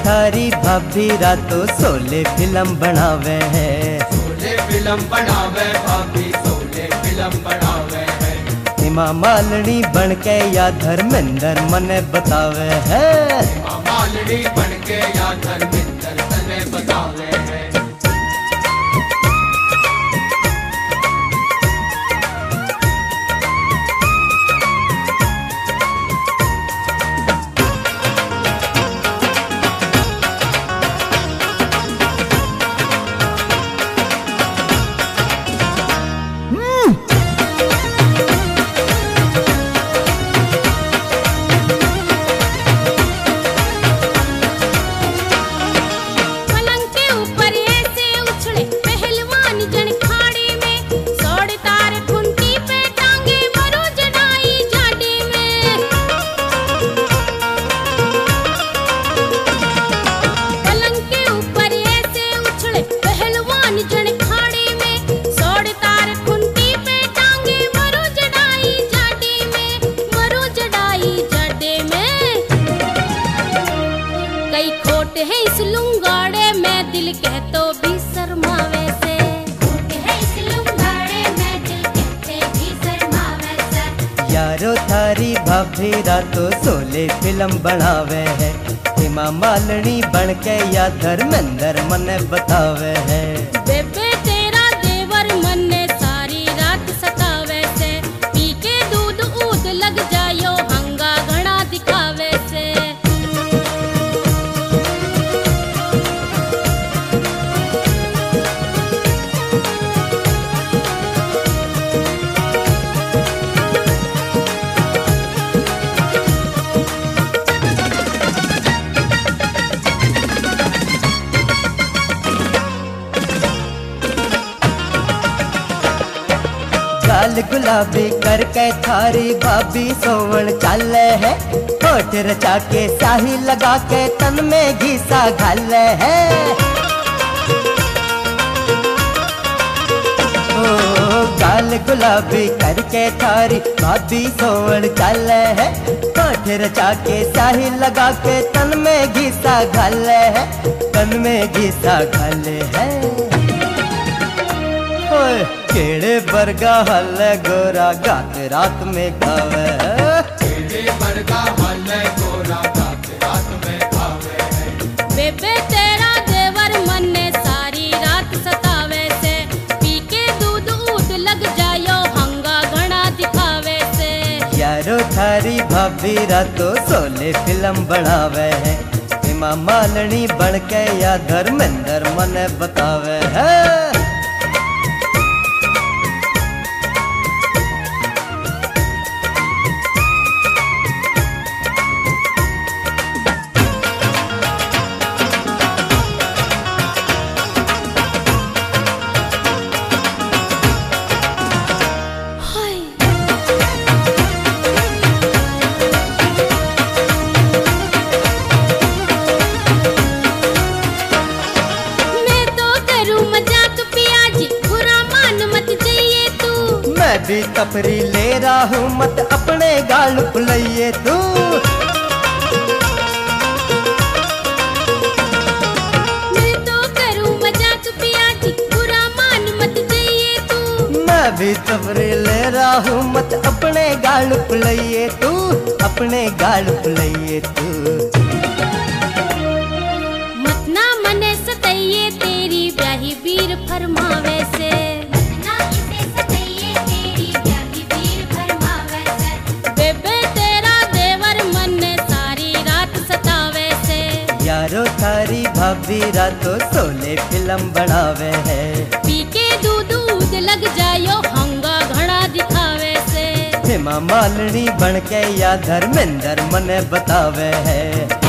थारी भाभी रातों सोले फिल्म बनावे है। सोले फिल्म बनावे भाभी, सोले फिल्म बनावे है। हेमा मालिनी बन के या धर्मेंद्र मने बतावे है। हेमा मालिनी बन के या धर्मेंद्र तने बतावे है। है इस लुंगाड़े में दिल कह तो भी शर्मावे से। खोट है इस लुंगाड़े में दिल कहते भी शर्मावे से। यारो थारी भाभी रातों सोले फिल्म बनावे है। हेमा मालिनी बन के या धर्मेंद्र मने बतावे है। बेबे तेरा देवर मने सारी रात सतावे से। पी के दूध ऊद लग जायो हंगा घड़ा दिखावे से। लाल गुलाबी करके थारी भाभी सोवण चाले है। होठ रचा के स्याही लगा के तन में घीसा घाले है। ओ गाल गुलाबी करके थारी भाभी सोवण चाले है। होठ रचा के स्याही लगा के तन में घीसा घाले है। तन में घीसा घाले है। केड़े बरगा हल गोरा गात रात में खावे। केड़े बरगा हल गोरा गात रात में खावे। बेबे तेरा देवर मने सारी रात सतावे से। पी के दूध ऊद लग जायो हंगा घड़ा दिखावे से। यारो थारी भाभी रातों सोले फिल्म बनावे है। हेमा मालिनी बन के या धर्मेंद्र मने बतावे है। मैं भी तफरी ले रहा हूँ मत अपने गाल फुलाइए तू। मैं तो करूँ मजाक पिया जी बुरा मान मत जाइए तू। मैं भी तफरी ले रहा हूँ मत अपने गाल फुलाइए तू। अपने गाल फुलाइए तू। मत ना मने सताइए तेरी ब्याही वीर फरमावे से। यारो थारी भाभी रातों सोले फिल्म बनावे है। पी के दूध ऊद लग जायो हंगा घड़ा दिखावे से। हेमा मालिनी बन के या धर्मेंद्र मने बतावे है।